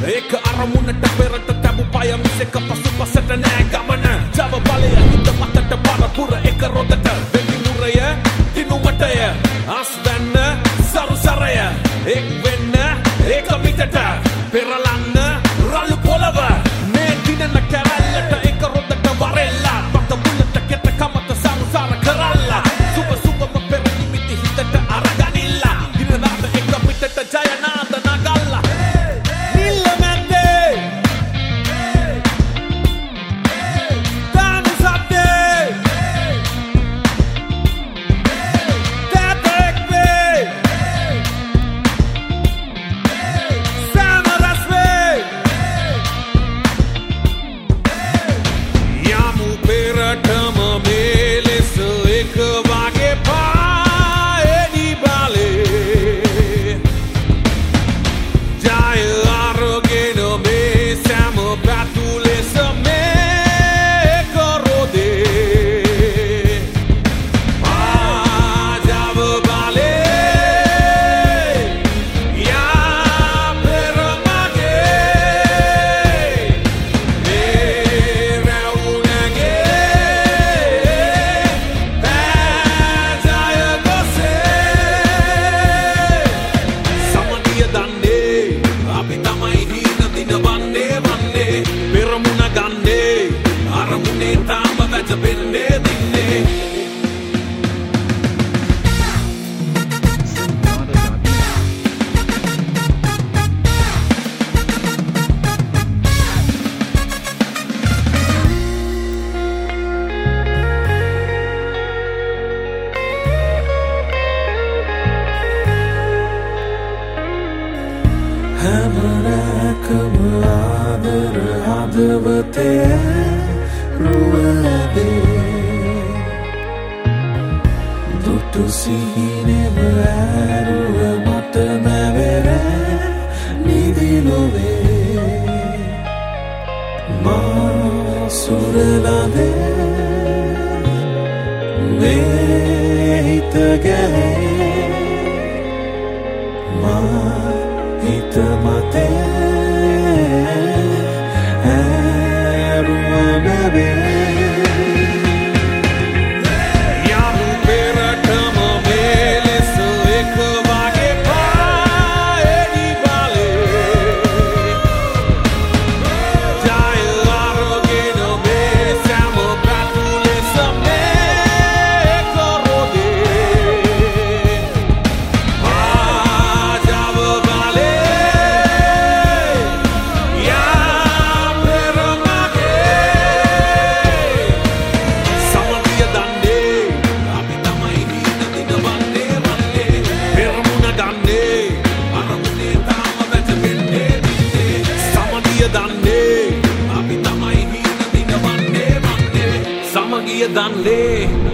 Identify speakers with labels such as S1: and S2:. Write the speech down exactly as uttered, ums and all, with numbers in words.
S1: ඒක අරමුණට පෙරට තැබු පය මිසක පසුපසට නෑ ගමන ජව බලය හිත මතට පරපුර එක රොදට වෙඩි මුරය දිනුමටය අස්වැන්න සරුසරය එක් වෙන්න ඒක මිටට පෙරලන්න රළු පොළව මේ දිනන කැරැල්ලට එක රොදට වරෙල්ලා පත මුලට කෙට කමත සංසාර කරල්ලා සුබ සුබම පෙර නිමිති හිතට අරගනිල්ලා දින රාත එක පිටට ජයනාද නගල්ලා
S2: හැමරැකම ආදර හදවතේ රුවදේ දුටු සිහිනෙම ඇරුව මට මැවෙර නිදිලොවේ මා සුරලදේ මේ හිත ගැනේ මා හිත මතේ ඇරුව නැවේ
S1: Samagiyadande